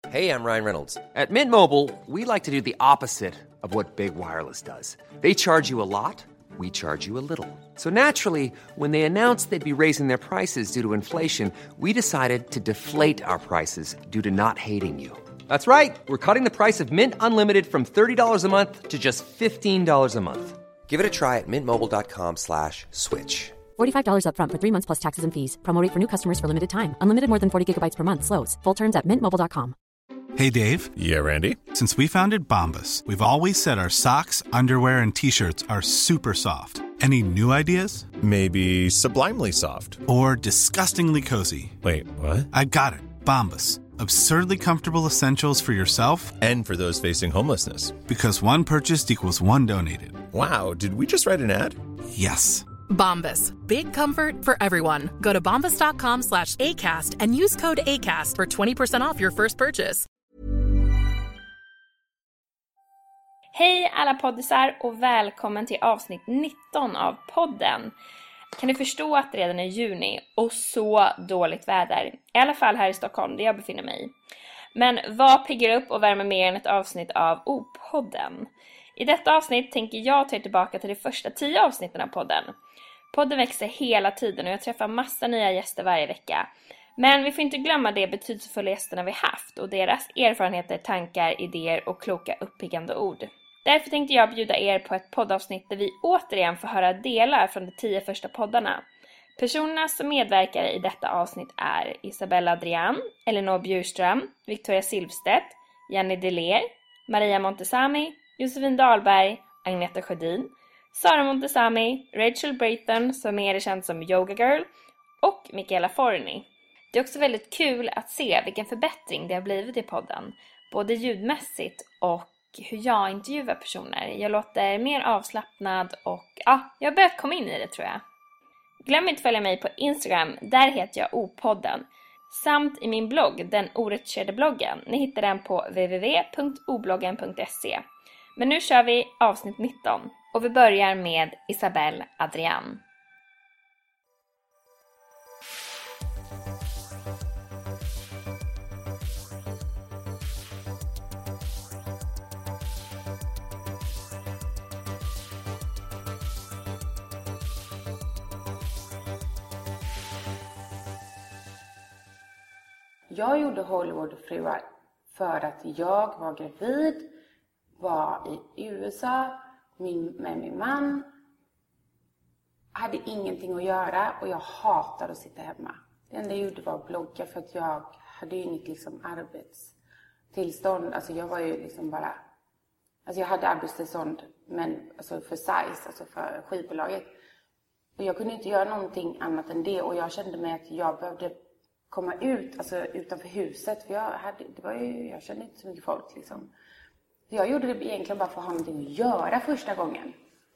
Hey, I'm Ryan Reynolds. At Mint Mobile, we like to do the opposite of what Big Wireless does. They charge you a lot, we charge you a little. So naturally, when they announced they'd be raising their prices due to inflation, we decided to deflate our prices due to not hating you. That's right. We're cutting the price of Mint Unlimited from $30 a month to just $15 a month. Give it a try at mintmobile.com/switch. $45 up front for 3 months plus taxes and fees. Promo rate for new customers for limited time. Unlimited more than 40 gigabytes per month. Slows full terms at mintmobile.com. Hey, Dave. Yeah, Randy. Since we founded Bombas, we've always said our socks, underwear, and T-shirts are super soft. Any new ideas? Maybe sublimely soft. Or disgustingly cozy. Wait, what? I got it. Bombas. Absurdly comfortable essentials for yourself And for those facing homelessness. Because one purchased equals one donated. Wow, did we just write an ad? Yes. Bombas. Big comfort for everyone. Go to bombas.com/ACAST and use code ACAST for 20% off your first purchase. Hej alla poddisar och välkommen till avsnitt 19 av podden. Kan du förstå att det redan är juni och så dåligt väder? I alla fall här i Stockholm där jag befinner mig. Men vad piggar upp och värmer mer än ett avsnitt av O-podden? I detta avsnitt tänker jag ta tillbaka till de första 10 avsnitten av podden. Podden växer hela tiden och jag träffar massa nya gäster varje vecka. Men vi får inte glömma de betydelsefulla gästerna vi haft och deras erfarenheter, tankar, idéer och kloka uppiggande ord. Därför tänkte jag bjuda er på ett poddavsnitt där vi återigen får höra delar från de 10 första poddarna. Personerna som medverkar i detta avsnitt är Isabella Adrian, Elinor Bjurström, Victoria Silvstedt, Jenny Deler, Maria Montesami, Josefin Dahlberg, Agneta Sjödin, Sara Montesami, Rachel Brayton som är känd som Yoga Girl och Michaela Forni. Det är också väldigt kul att se vilken förbättring det har blivit i podden, både ljudmässigt och hur jag intervjuar personer. Jag låter mer avslappnad och jag har börjat komma in i det tror jag. Glöm inte att följa mig på Instagram, där heter jag O-podden. Samt i min blogg, den oretuscherade bloggen. Ni hittar den på www.obloggen.se. Men nu kör vi avsnitt 19 och vi börjar med Isabella Adrian. Jag gjorde Hollywoodfruar för att jag var gravid, var i USA med min man, hade ingenting att göra och jag hatade att sitta hemma. Det enda jag gjorde var att blogga för att jag hade ju inget arbetstillstånd. Alltså jag var ju bara, jag hade arbetstillstånd men alltså för SAIS, alltså för skivbolaget. Och jag kunde inte göra någonting annat än det och jag kände mig att jag behövde komma ut, alltså utanför huset. För jag kände inte så mycket folk Jag gjorde det egentligen bara för att ha någonting att göra första gången.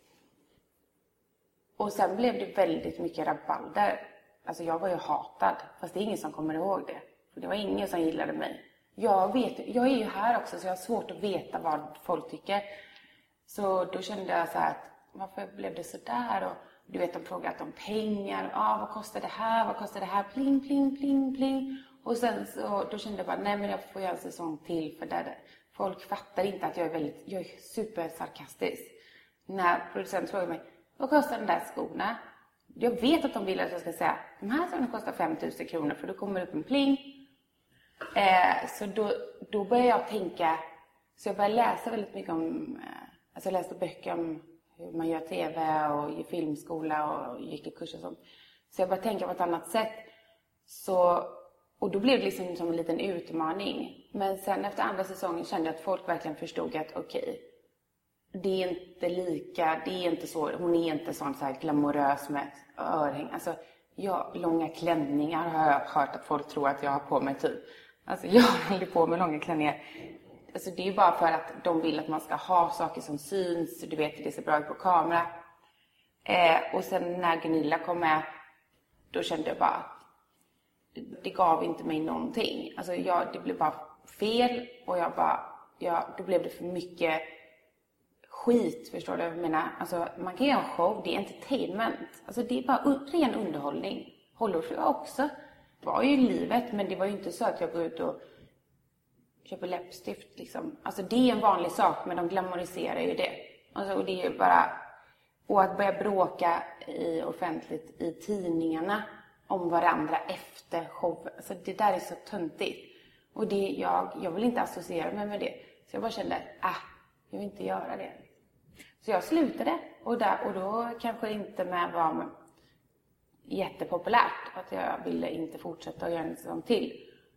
Och sen blev det väldigt mycket rabalder. Alltså jag var ju hatad. Fast det är ingen som kommer ihåg det. För det var ingen som gillade mig. Jag är ju här också så jag har svårt att veta vad folk tycker. Så då kände jag så här att varför blev det så där? Och du vet, de frågat om pengar. Vad kostar det här? Vad kostar det här? Pling, pling, pling, pling. Och sen så, då kände jag bara, nej men jag får göra en säsong till. För där folk fattar inte att jag är supersarkastisk. När producenten frågar mig, vad kostar den där skorna? Jag vet att de vill att jag ska säga, de här skorna kostar 5 000 kronor. För då kommer det upp en pling. Så då började jag tänka, så jag började läsa väldigt mycket om, jag läste böcker om hur man gör tv och ger filmskola och gick i kurser och sånt. Så jag började tänka på ett annat sätt. Och då blev det som en liten utmaning. Men sen efter andra säsongen kände jag att folk verkligen förstod att okej, det är inte lika, det är inte så, hon är inte sån så här glamorös med örhäng. Alltså, långa klänningar har jag hört att folk tror att jag har på mig typ. Alltså jag håller på med långa klänningar. Alltså det är ju bara för att de vill att man ska ha saker som syns. Du vet, det ser bra ut på kamera. Och sen när Gunilla kom med, då kände jag bara, det gav inte mig någonting. Alltså det blev bara fel. Och då blev det för mycket skit, förstår du vad jag menar? Alltså man kan göra en show, det är entertainment. Alltså det är bara ren underhållning. Hollywoodfruar också. Det var ju livet, men det var ju inte så att jag går ut och köper läppstift liksom. Alltså det är en vanlig sak, men de glamoriserar ju det. Alltså, och det är ju bara... Och att börja bråka offentligt i tidningarna om varandra efter show. Alltså det där är så töntigt. Och det, jag vill inte associera mig med det. Så jag bara kände, jag vill inte göra det. Så jag slutade. Och då kanske inte med var jättepopulärt. Att jag ville inte fortsätta att göra en sån till.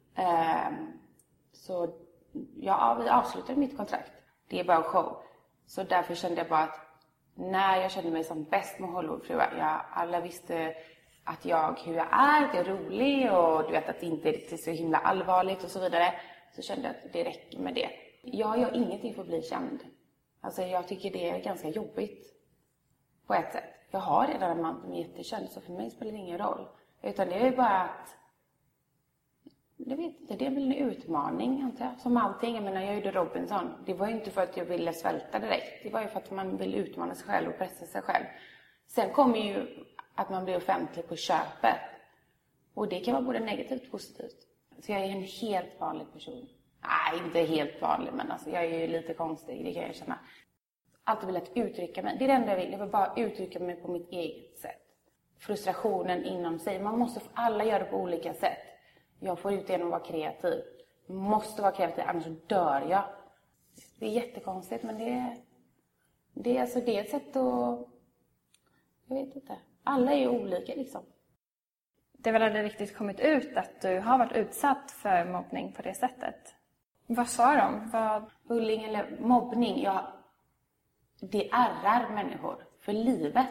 Så vi avslutade mitt kontrakt. Det är bara en show. Så därför kände jag bara att när jag kände mig som bäst med Hollywoodfruar. Alla visste att hur jag är. Det är rolig och du vet att det inte är så himla allvarligt och så vidare. Så kände jag att det räcker med det. Jag gör ingenting för att bli känd. Alltså jag tycker det är ganska jobbigt. På ett sätt. Jag har redan en man som är jättekänd, så för mig spelar det ingen roll. Utan det är ju bara att... Jag vet inte, det är väl en utmaning antar jag. Som allting, jag menar jag gjorde Robinson. Det var ju inte för att jag ville svälta direkt. Det var ju för att man vill utmana sig själv och pressa sig själv. Sen kommer ju att man blir offentlig på köpet. Och det kan vara både negativt och positivt. Så jag är en helt vanlig person. Nej, inte helt vanlig, men alltså jag är ju lite konstig, det kan jag känna. Alltid velat uttrycka mig. Det är det enda jag vill. Jag vill bara uttrycka mig på mitt eget sätt. Frustrationen inom sig. Alla gör det på olika sätt. Jag får ut genom att vara kreativ. Måste vara kreativ, annars dör jag. Det är jättekonstigt, men det är ett sätt att... Jag vet inte. Alla är ju olika liksom. Det väl aldrig riktigt kommit ut att du har varit utsatt för mobbning på det sättet. Vad sa de? Bullying eller mobbning, det ärrar människor för livet.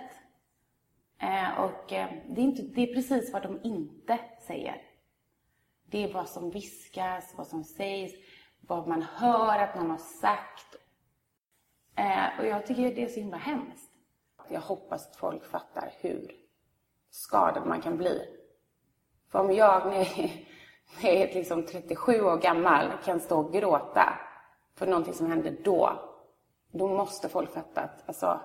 Det är precis vad de inte säger. Det är vad som viskas, vad som sägs, vad man hör att man har sagt. Och jag tycker det är så himla hemskt. Jag hoppas att folk fattar hur skadad man kan bli. För om jag när jag är liksom 37 år gammal kan stå och gråta för någonting som hände då måste folk fatta att alltså,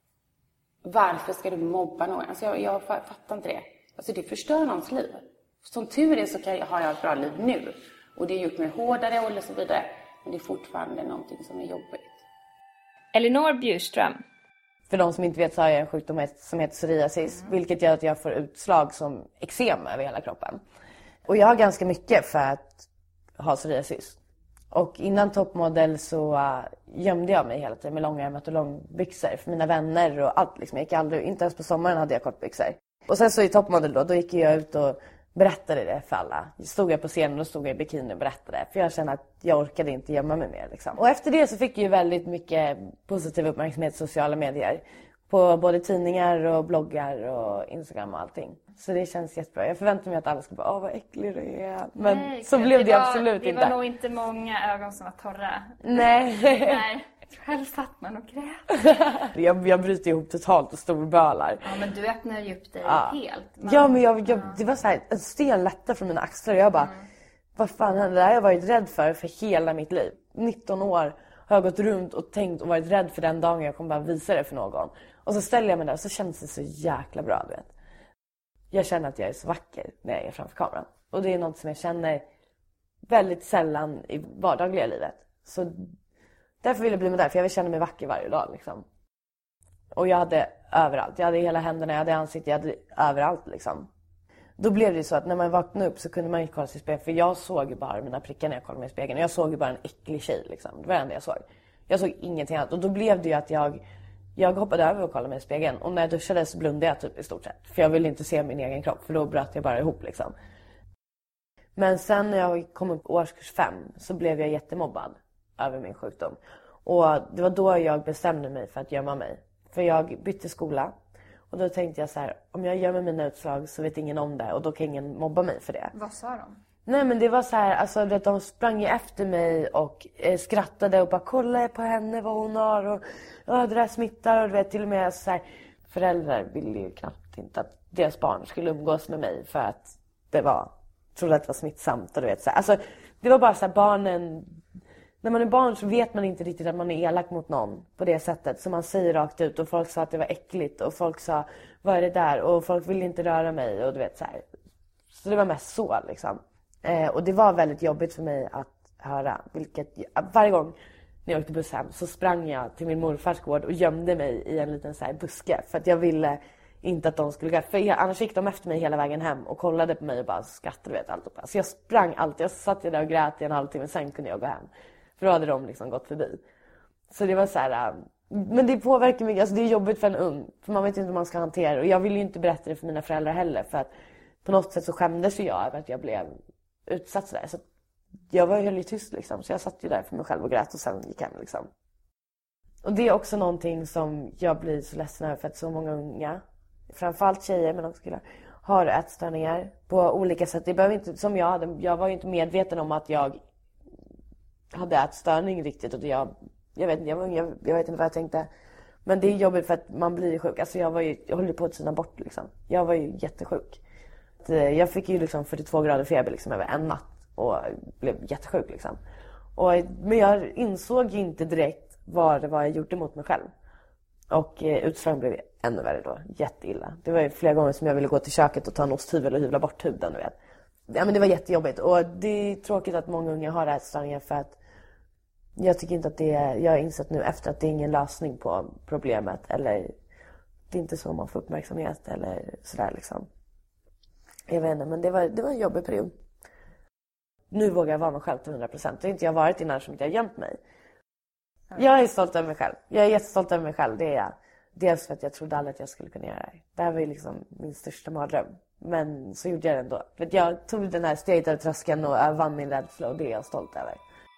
varför ska du mobba någon? Alltså jag fattar inte det. Alltså det förstör någons liv. Som tur är så har jag ett bra liv nu. Och det har gjort mig hårdare och så vidare. Men det är fortfarande någonting som är jobbigt. Elinor Bjurström. För de som inte vet så har jag en sjukdom som heter psoriasis. Vilket gör att jag får utslag som eksem över hela kroppen. Och jag har ganska mycket för att ha psoriasis. Och innan toppmodell så gömde jag mig hela tiden med långärmat och långbyxor. För mina vänner och allt liksom. Jag gick aldrig, inte ens på sommaren hade jag kortbyxor. Och sen så i toppmodell då gick jag ut och berättade det för alla. Stod jag på scenen och stod jag i bikini och berättade. För jag kände att jag orkade inte gömma mig mer liksom. Och efter det så fick jag ju väldigt mycket positiv uppmärksamhet i sociala medier. På både tidningar och bloggar och Instagram och allting. Så det känns jättebra. Jag förväntar mig att alla ska bara, vad äcklig du är. Men nej, så blev det absolut inte. Det var nog inte många ögon som var torra. Nej. Nej. Själv satt man och grät. Jag bryter ihop totalt och storbölar. Ja, men du öppnar ju upp dig helt. Ja, men det var så här en sten lätta från mina axlar. Och jag bara, vad fan hände? Det här har jag varit rädd för hela mitt liv. 19 år har jag gått runt och tänkt och varit rädd för den dagen jag kommer bara visa det för någon. Och så ställer jag mig där och så känns det så jäkla bra, du vet. Jag känner att jag är så vacker när jag är framför kameran. Och det är något som jag känner väldigt sällan i vardagliga livet. Så därför vill jag bli med där, för jag vill känna mig vacker varje dag liksom. Och jag hade överallt. Jag hade hela händerna, jag hade ansiktet, jag hade överallt liksom. Då blev det ju så att när man vaknade upp så kunde man inte kolla sig i spegeln. För jag såg ju bara mina prickar när jag kollade mig i spegeln. Och jag såg ju bara en äcklig tjej liksom. Det var det enda jag såg. Jag såg ingenting annat. Och då blev det ju att jag hoppade över och kollade mig i spegeln. Och när jag duschade så blundade jag typ i stort sett. För jag ville inte se min egen kropp. För då bröt jag bara ihop liksom. Men sen när jag kom upp årskurs 5 så blev jag jättemobbad över min sjukdom. Och det var då jag bestämde mig för att gömma mig. För jag bytte skola. Och då tänkte jag så här, om jag gömmer mina utslag så vet ingen om det. Och då kan ingen mobba mig för det. Vad sa de? Nej, men det var så här, alltså vet, de sprang ju efter mig och skrattade och bara kolla på henne vad hon har. Och det där smittar. Och du vet, till och med så här, föräldrar ville ju knappt inte att deras barn skulle umgås med mig. För att trodde att det var smittsamt. Och du vet, så här. Alltså det var bara så här, barnen... När man är barn så vet man inte riktigt att man är elak mot någon på det sättet. Så man säger rakt ut och folk sa att det var äckligt. Och folk sa, vad är det där? Och folk ville inte röra mig och du vet så här. Så det var mest så liksom. Och det var väldigt jobbigt för mig att höra. Varje gång när jag åkte buss hem så sprang jag till min morfars gård och gömde mig i en liten så här buske. För att jag ville inte att de skulle gå. För annars gick de efter mig hela vägen hem och kollade på mig och bara skrattade, vet allt. Så jag sprang alltid. Jag satt där och grät i en halvtimme, sen kunde jag gå hem. För då hade de liksom gått förbi. Så det var så här... Men det påverkar mig. Alltså det är jobbigt för en ung. För man vet inte hur man ska hantera det. Och jag vill ju inte berätta det för mina föräldrar heller. För att på något sätt så skämdes ju jag över att jag blev utsatt sådär. Så jag var ju tyst liksom. Så jag satt ju där för mig själv och grät och sen gick hem liksom. Och det är också någonting som jag blir så ledsen över. För att så många unga, framförallt tjejer men också killar, har ätstörningar på olika sätt. Det behöver inte, som jag hade. Jag var ju inte medveten om att jag hade ätstörning riktigt. Och jag vet inte, jag vet inte vad jag tänkte. Men det är jobbigt för att man blir sjuk. Alltså jag höll på att tyna bort liksom. Jag var ju jättesjuk. Jag fick ju liksom 42 grader feber liksom över en natt. Och blev jättesjuk liksom. Men jag insåg ju inte direkt vad det var jag gjorde mot mig själv. Och utslagen blev ännu värre då. Jätteilla. Det var ju flera gånger som jag ville gå till köket och ta en osthyvel och hyvla bort huden, du vet. Ja, men det var jättejobbigt. Och det är tråkigt att många unga har ätstörningar för att jag tycker inte att jag har insett nu efter att det är ingen lösning på problemet. Eller det är inte så man får uppmärksamhet eller sådär liksom. Jag vet inte, men det var en jobbig period. Nu vågar jag vara mig själv till 100%. Det har inte jag varit innan som jag har gömt mig. Jag är stolt över mig själv. Jag är jättestolt över mig själv, det är jag. Dels för att jag trodde aldrig att jag skulle kunna göra det här. Det här var ju liksom min största mardröm. Men så gjorde jag det ändå. För att jag tog den här steget över tröskeln och jag vann min rädsla och det är jag stolt över.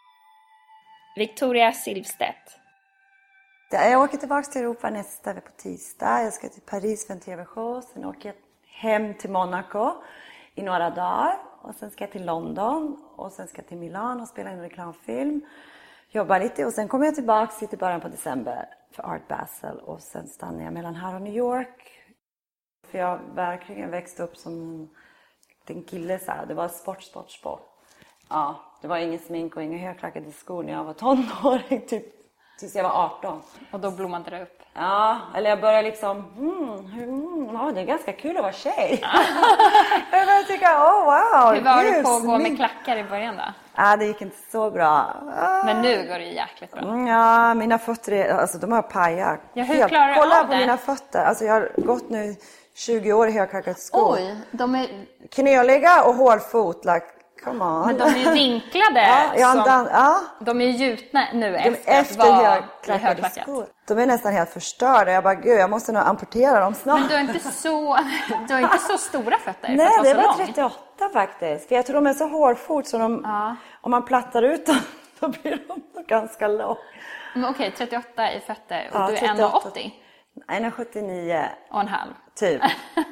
Victoria Silvstedt. Jag åker tillbaka till Europa nästa på tisdag. Jag ska till Paris för en tv-show. Sen åker jag hem till Monaco i några dagar. Och sen ska jag till London. Och sen ska jag till Milan och spela en reklamfilm. Jobba lite. Och sen kommer jag tillbaka hit i början på december för Art Basel. Och sen stannar jag mellan här och New York. För jag verkligen växte upp som en kille. Så här. Det var sport. Ja, det var ingen smink och inga högklackade skor när jag var tonåring. Typ tills jag var 18. Och då blommade det upp. Ja, eller jag började liksom, det är ganska kul att vara tjej. Jag började tycka, wow. Hur var det på att gå med klackar i början då? Ja, det gick inte så bra. Men nu går det ju jäkligt bra. Ja, mina fötter, alltså de har pajat. Ja, hur klarar du Kolla av på det? mina fötter. Alltså jag har gått nu 20 år i högklackade skor. Oj, de är... Knöliga och hålfot, like, come on. Men de är ju vinklade. De är gjutna nu efter högklackade skor. De är nästan helt förstörda. Jag bara, gud, jag måste nog amputera dem snart. Men du har inte så stora fötter. Nej, det var 38 faktiskt. För jag tror de är så hårfot så om man plattar ut dem så blir de ganska långa. Men okej, 38 i fötter och du är 1,80? 1,79. Och en halv. Typ.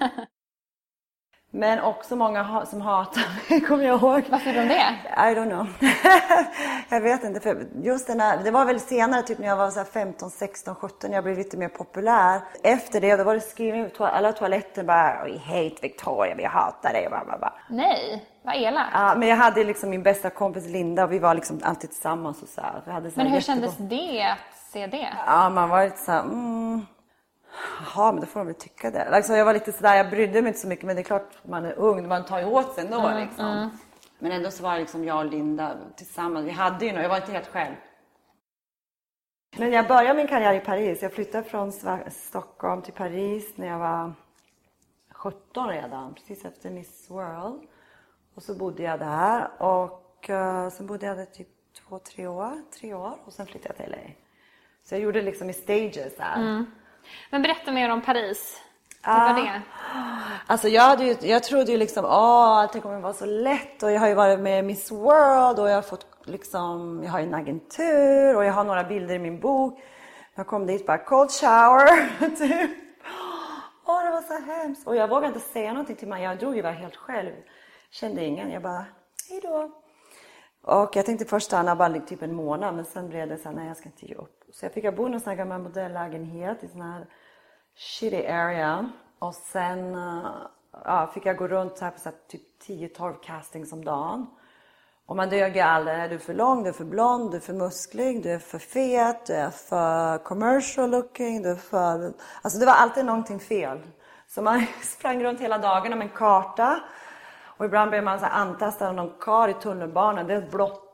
Men också många som hatar mig, kommer jag ihåg. Varför de det? I don't know. Jag vet inte. För just den här, det var väl senare, typ när jag var så här 15, 16, 17. Jag blev lite mer populär. Efter det, då var det skrivet på alla toaletter bara, I hate Victoria, vi hatar dig. Nej, vad elakt. Ja, men jag hade liksom min bästa kompis Linda och vi var liksom alltid tillsammans och så här. Vi hade så men hur kändes det att se det? Ja, man var lite så här, jaha, men då får de väl tycka det. Alltså, jag var lite sådär, jag brydde mig inte så mycket. Men det är klart, man är ung, man tar ju åt sig ändå liksom. Men ändå så var det liksom jag och Linda tillsammans. Vi hade ju jag var inte helt själv. Men jag började min karriär i Paris. Jag flyttade från Stockholm till Paris när jag var 17 redan. Precis efter Miss World. Och så bodde jag där. Och sen bodde jag där typ 3 år. Och sen flyttade jag till LA. Så jag gjorde liksom i stages där. Men berätta mer om Paris. Hur var det? Alltså jag trodde ju liksom, allt kommer vara så lätt. Och jag har ju varit med Miss World. Och jag har fått liksom, jag har en agentur. Och jag har några bilder i min bok. Jag kom dit bara, cold shower. Typ. Det var så hemskt. Och jag vågade inte säga någonting till mig. Jag drog ju bara helt själv. Kände ingen. Jag bara, hejdå. Och jag tänkte först stanna bara typ en månad. Men sen blev det så här, nej jag ska inte ge upp. Så jag fick bo i en sån här gammal modelllägenhet i sån här shitty area. Och sen fick jag gå runt så här på så här, typ 10-12 castings om dagen. Och man dög ju aldrig. Du är för lång, du är för blond, du är för musklig, du är för fet, du är för commercial looking, du är för... Alltså det var alltid någonting fel. Så man sprang runt hela dagen med en karta. Och ibland blev man så här antastad av någon kar i tunnelbanan. Det är blått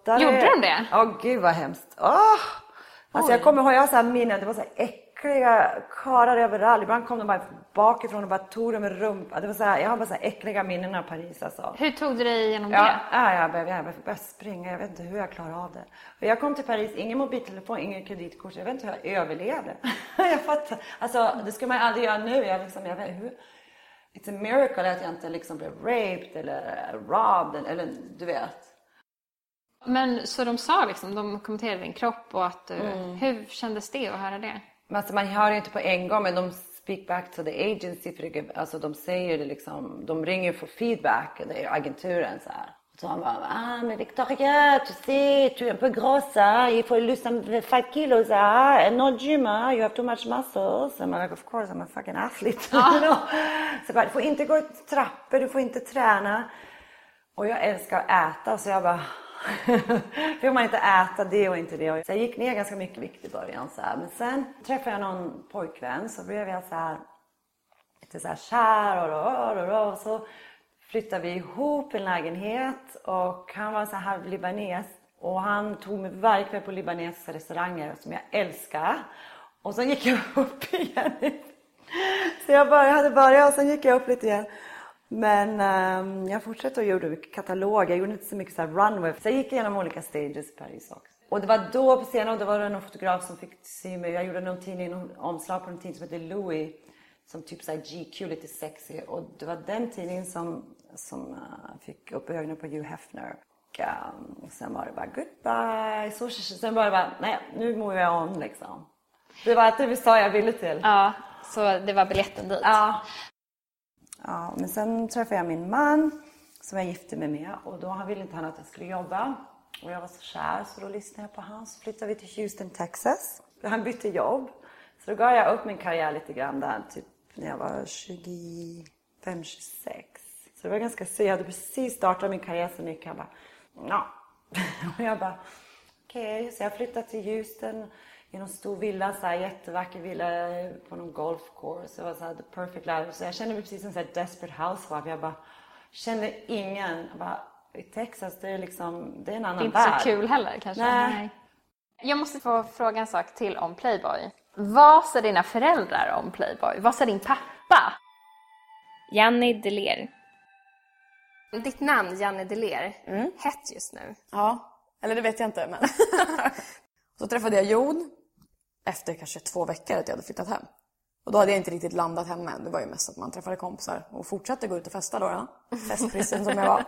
spottade. Gjorde de det? Gud vad hemskt. Alltså jag kommer ihåg, jag har så här minnen, det var så här äckliga karar överallt. Ibland kom de bara bakifrån och bara tog dem med rumpa. Det var så här, jag har bara så här äckliga minnen av Paris alltså. Hur tog du dig igenom det? Jag började springa, jag vet inte hur jag klarade av det. Och jag kom till Paris, ingen mobiltelefon, ingen kreditkort, jag vet inte hur jag överlevde. Jag fattar, alltså det ska man aldrig göra nu. Jag vet hur. It's a miracle att jag inte liksom blev raped eller robbed eller du vet. Men så de sa liksom, de kommenterade din kropp och att hur kändes det att höra det? Men alltså, man hör ju inte på en gång, men de speak back to the agency. För alltså, de säger det liksom, de ringer för feedback, det är agenturen så här. Så han bara, men Victoria, tu sais, tu es un peu grosse, il faut lose some 5 kilos, no gym, you have too much muscles. I'm like, of course, I'm a fucking athlete. You know? Så bara, du får inte gå ut trappor, du får inte träna. Och jag älskar att äta, så jag bara... Får man inte äta det och inte det. Så jag gick ner ganska mycket vikt i början så här. Men sen träffade jag någon pojkvän, så blev jag så här lite så här kär och så flyttade vi ihop en lägenhet. Och han var så här libanes, och han tog mig varje kväll på libanesiska restauranger som jag älskar. Och sen gick jag upp igen. Så jag hade börjat och sen gick jag upp lite igen. Men jag fortsatte och gjorde kataloger. Jag gjorde inte så mycket så här runway. Så jag gick igenom olika stages i Paris också. Och det var då på scenen, det var det någon fotograf som fick sy mig. Jag gjorde någon tidning, någon omslag på en tidning som heter Louis. Som typ så här GQ, lite sexy. Och det var den tidningen som fick upp ögonen på Hugh Hefner. Och sen var det bara goodbye. Sen var det bara, nej, nu mår jag on liksom. Det var att det sa jag ville till. Ja, så det var biljetten dit. Ja, men sen träffade jag min man som jag gifte mig med. Och då ville inte han att jag skulle jobba. Och jag var så kär, så då lyssnade jag på han. Så flyttade vi till Houston, Texas. Han bytte jobb. Så då gav jag upp min karriär lite grann där. Typ när jag var 25-26. Så det var ganska så. Jag hade precis startat min karriär så mycket. Jag bara, Och jag bara, okej. Så jag flyttade till Houston. I någon stor villa, så här jättevacker villa på någon golf course. Det var så här the perfect life. Så jag kände mig precis som så här desperate housewife. Jag bara kände ingen. Jag bara, i Texas, det är liksom, det är en annan värld. Det är inte så kul heller kanske. Nej. Jag måste få fråga en sak till om Playboy. Vad sa dina föräldrar om Playboy? Vad sa din pappa? Janni Deler. Ditt namn, Janni Deler, hett just nu. Ja, eller det vet jag inte. Men så träffade jag Jon efter kanske 2 veckor att jag hade flyttat hem. Och då hade jag inte riktigt landat hemma än. Det var ju mest att man träffade kompisar och fortsatte gå ut och festa då. Festkristen som jag var.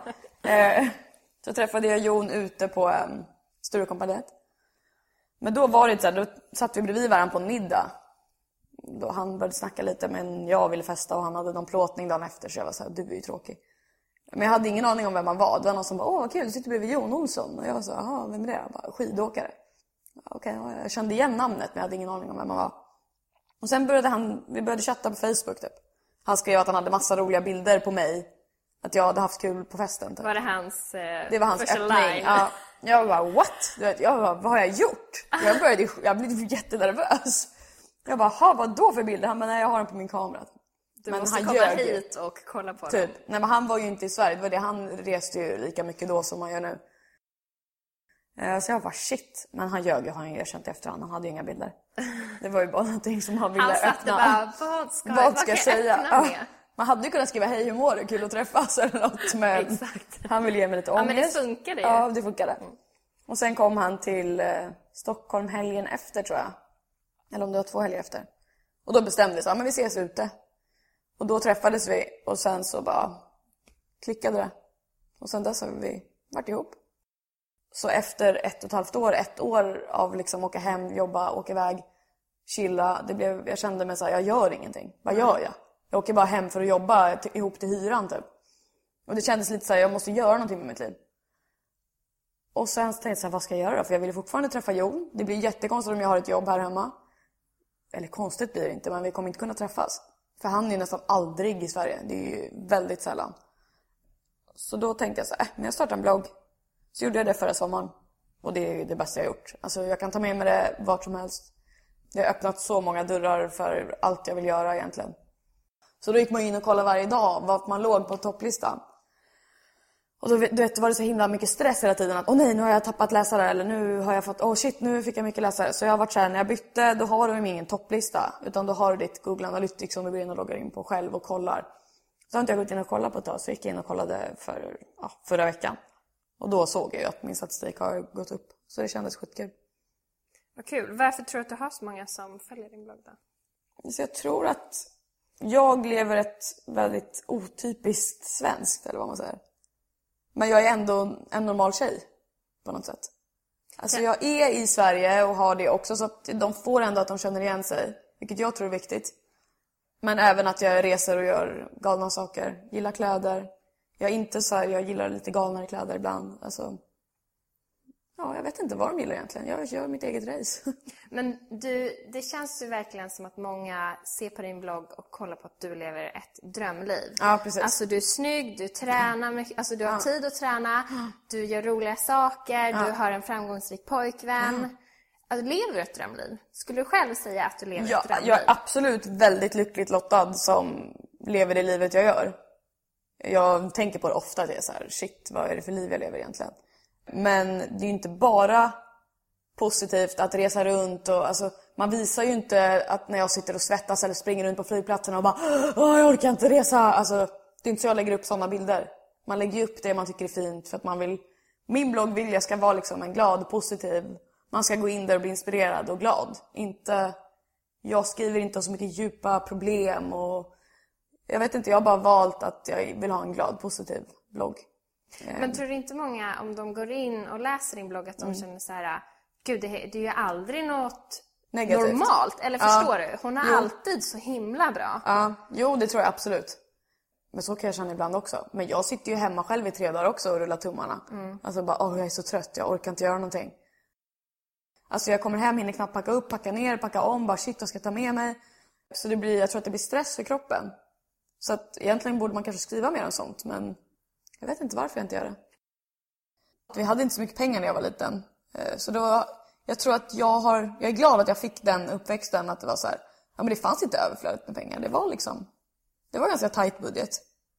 Så träffade jag Jon ute på Sturecompagniet. Men då var det så här, då satt vi bredvid varandra på en middag. Då han började snacka lite, men jag ville festa och han hade någon plåtning dagen efter. Så jag var så här, du är ju tråkig. Men jag hade ingen aning om vem man var. Det var någon som bara, vad kul, du sitter bredvid Jon Olsson. Och jag var så, jaha, vem är det? Jag bara, skidåkare. Okej, jag kände igen namnet, men jag hade ingen aning om vem man var. Och sen vi började chatta på Facebook typ. Han skrev att han hade massa roliga bilder på mig. Att jag hade haft kul på festen typ. Var det hans det var hans öppning. Ja. Jag bara, what? Du vet, vad har jag gjort? Jag blev jättenervös. Jag bara, vad då för bilder? Han bara, nej, jag har den på min kamera. Du men måste komma hit och kolla på typ. Dem. Nej, men han var ju inte i Sverige. Det var det, han reste ju lika mycket då som han gör nu. Så jag bara, shit. Men han ljög ju, han erkänt i efterhand. Han hade ju inga bilder. Det var ju bara någonting som han ville öppna. Han bara, vad ska jag säga? Med? Man hade ju kunnat skriva, hej, hur mår du? Kul att träffas eller något. Men exakt. Han ville ge mig lite ångest. Ja, men det funkade ju. Ja, det funkade. Och sen kom han till Stockholm helgen efter, tror jag. Eller om det var 2 helger efter. Och då bestämde vi så, men vi ses ute. Och då träffades vi. Och sen så bara klickade det. Och sen dess har vi varit ihop. Så efter 1,5 år, 1 år av liksom åka hem, jobba, åka iväg, chilla. Jag kände mig så här, jag gör ingenting. Vad gör jag? Jag åker bara hem för att jobba ihop till hyran typ. Och det kändes lite så här, jag måste göra någonting med mitt liv. Och sen tänkte jag så här, vad ska jag göra? För jag ville fortfarande träffa Jon. Det blir jättekonstigt om jag har ett jobb här hemma. Eller konstigt blir det inte, men vi kommer inte kunna träffas. För han är ju nästan aldrig i Sverige. Det är ju väldigt sällan. Så då tänkte jag så här, men jag startar en blogg. Så gjorde jag det förra sommaren. Och det är det bästa jag har gjort. Alltså jag kan ta med mig det vart som helst. Det har öppnat så många dörrar för allt jag vill göra egentligen. Så då gick man in och kollade varje dag vart man låg på topplistan. Och då du vet, var det så himla mycket stress hela tiden. Att nej, nu har jag tappat läsare. Eller nu har jag fått, shit, nu fick jag mycket läsare. Så jag har varit så här, när jag bytte, då har du ingen topplista. Utan då har du ditt Google Analytics som du går in och loggar in på själv och kollar. Så har inte jag gått in och kollat på ett tag. Så gick jag in och kollade förra veckan. Och då såg jag ju att min statistik har gått upp. Så det kändes skitkul. Vad kul. Varför tror du att du har så många som följer din blogg då? Så jag tror att jag lever ett väldigt otypiskt svenskt, eller vad man säger. Men jag är ändå en normal tjej på något sätt. Alltså jag är i Sverige och har det också, så att de får ändå att de känner igen sig. Vilket jag tror är viktigt. Men även att jag reser och gör galna saker. Gillar kläder. Jag är inte så här, jag gillar lite galnare kläder ibland. Alltså, ja, jag vet inte vad de gillar egentligen. Jag gör mitt eget race. Men det känns ju verkligen som att många ser på din blogg och kollar på att du lever ett drömliv. Ja, precis. Alltså du är snygg, du tränar mycket, alltså du har tid att träna, du gör roliga saker, du har en framgångsrik pojkvän. Alltså, lever du ett drömliv? Skulle du själv säga att du lever ett drömliv? Jag är absolut väldigt lyckligt lottad som lever det livet jag gör. Jag tänker på det ofta, det är så här, shit, vad är det för liv jag lever egentligen? Men det är inte bara positivt att resa runt och alltså, man visar ju inte att när jag sitter och svettas eller springer runt på flygplatsen och bara jag orkar inte resa. Alltså, det är inte så jag lägger upp sådana bilder. Man lägger upp det man tycker är fint för att man vill, min blogg vill jag ska vara liksom en glad, positiv, man ska gå in där och bli inspirerad och glad. Inte, jag skriver inte om så mycket djupa problem och jag vet inte, jag har bara valt att jag vill ha en glad, positiv blogg. Men tror du inte många, om de går in och läser din blogg, att de känner så här, gud, det är ju aldrig något negativt, normalt, eller förstår du? Hon är alltid så himla bra. Ja, jo, det tror jag absolut. Men så kan jag känna ibland också. Men jag sitter ju hemma själv i 3 dagar också och rullar tummarna. Alltså bara, jag är så trött, jag orkar inte göra någonting. Alltså jag kommer hem, hinner knappt packa upp, packa ner, packa om, bara shit, jag ska ta med mig. Så det blir, jag tror att det blir stress för kroppen. Så att egentligen borde man kanske skriva mer om sånt, men jag vet inte varför jag inte gör det. Vi hade inte så mycket pengar när jag var liten. Så då, jag tror att jag är glad att jag fick den uppväxten, att det var så här, ja men det fanns inte överflödet med pengar. Det var ganska tajt budget.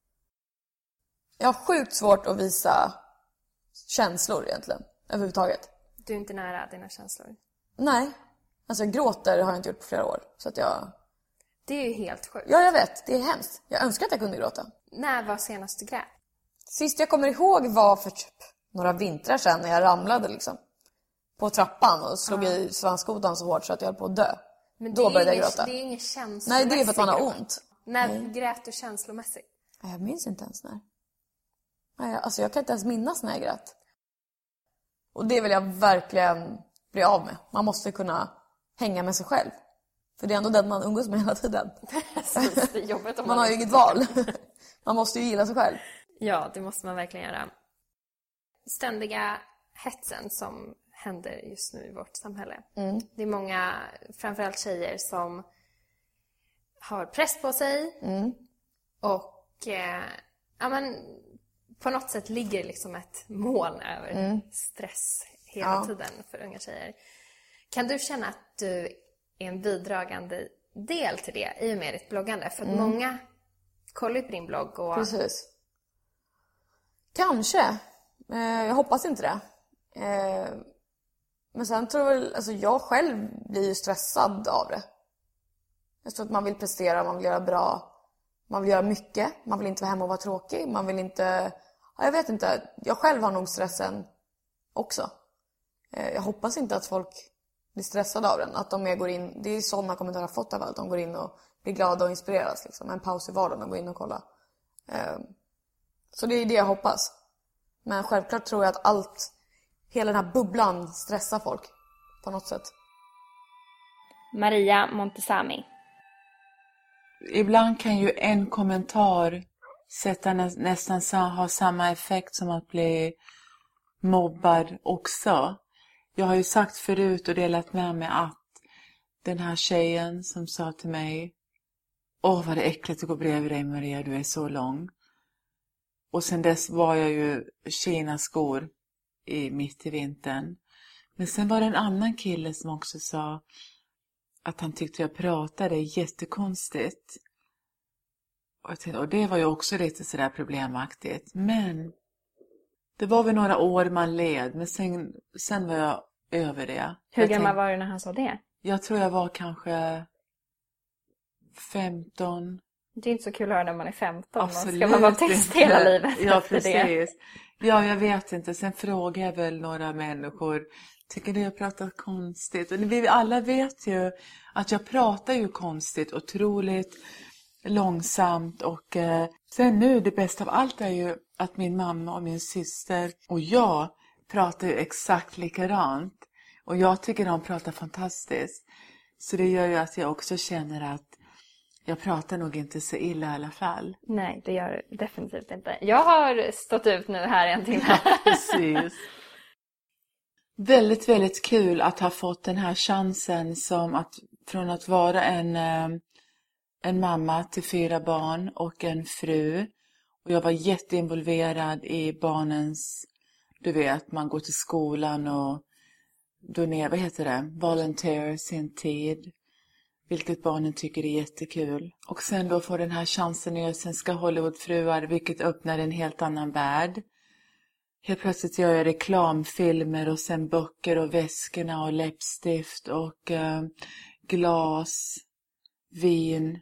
Jag har sjukt svårt att visa känslor egentligen, överhuvudtaget. Du är inte nära dina känslor? Nej, alltså gråter har jag inte gjort på flera år. Så att det är ju helt sjukt. Ja, jag vet, det är hemskt. Jag önskar att jag kunde gråta. När var senast du grät? Sist jag kommer ihåg var för typ några vintrar sedan när jag ramlade liksom på trappan och slog i svanskotan så hårt så att jag höll på att dö. Men då började jag gråta. Det är ingen känslomässig. Nej, det är för att man har ont. När grät du känslomässigt? Jag minns inte ens när. Nej, alltså jag kan inte ens minnas när jag grät. Och det vill jag verkligen bli av med. Man måste kunna hänga med sig själv. För det är ändå den man umgås med hela tiden. Precis, det är jobbigt om man har ju inget val. Man måste ju gilla sig själv. Ja, det måste man verkligen göra. Ständiga hetsen som händer just nu i vårt samhälle. Det är många, framförallt tjejer, som har press på sig. Och på något sätt ligger liksom ett moln över stress hela tiden för unga tjejer. Kan du känna att du är en bidragande del till det i och med ditt bloggande? För att många kollar på din blogg och... Precis. Kanske. Jag hoppas inte det. Men sen tror jag väl... Alltså jag själv blir ju stressad av det. Jag tror att man vill prestera, man vill göra bra. Man vill göra mycket. Man vill inte vara hemma och vara tråkig. Man vill inte... Ja, jag vet inte. Jag själv har nog stressen också. Jag hoppas inte att folk blir stressade av den. Att de går in... Det är sådana kommentarer jag har fått av allt. De går in och blir glada och inspireras. Liksom. En paus i vardagen och går in och kolla. Så det är det jag hoppas. Men självklart tror jag att hela den här bubblan stressar folk på något sätt. Maria Montesami. Ibland kan ju en kommentar nästan ha samma effekt som att bli mobbad också. Jag har ju sagt förut och delat med mig att den här tjejen som sa till mig: vad det är äckligt att gå bredvid dig, Maria, du är så lång. Och sen dess var jag ju Kina-skor mitt i vintern. Men sen var det en annan kille som också sa att han tyckte jag pratade jättekonstigt. Och det var ju också lite sådär problemaktigt. Men Det var väl några år man led, men sen var jag över det. Hur gammal var du när han sa det? Jag tror jag var kanske 15. Det är inte så kul att höra när man är 15. Absolut. Ska man vara tyst hela livet? Ja, precis. Ja, jag vet inte. Sen frågar jag väl några människor. Tycker du jag pratar konstigt? Och vi alla vet ju att jag pratar ju konstigt. Otroligt långsamt. Och sen nu, det bästa av allt är ju att min mamma och min syster och jag pratar ju exakt likadant. Och jag tycker de pratar fantastiskt. Så det gör ju att jag också känner att jag pratar nog inte så illa i alla fall. Nej, det gör det definitivt inte. Jag har stått ut nu här en timme. Ja, precis. Väldigt, väldigt kul att ha fått den här chansen från att vara en mamma till 4 barn och en fru. Och jag var jätteinvolverad i barnens, du vet, man går till skolan och volunteer sin tid. Vilket barnen tycker är jättekul. Och sen då får den här chansen i Svenska Hollywoodfruar, vilket öppnar en helt annan värld. Helt plötsligt gör jag reklamfilmer och sen böcker och väskorna och läppstift och glas, vin.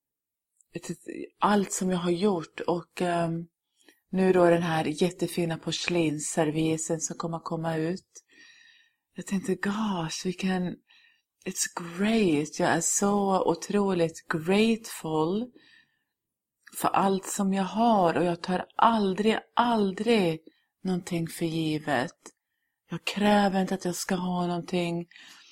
Allt som jag har gjort. Och nu då den här jättefina porslinsservisen som kommer komma ut. Jag tänkte, gosh, it's great. Jag är så otroligt grateful för allt som jag har. Och jag tar aldrig någonting för givet. Jag kräver inte att jag ska ha någonting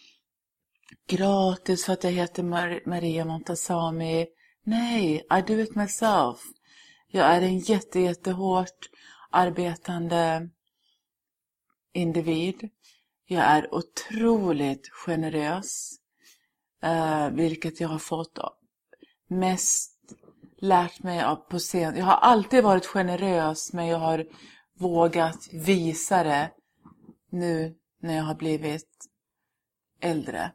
gratis för att jag heter Maria Montazami. Nej, I do it myself. Jag är en jättehårt arbetande individ. Jag är otroligt generös, vilket jag har fått mest lärt mig av på scen. Jag har alltid varit generös, men jag har vågat visa det nu när jag har blivit äldre.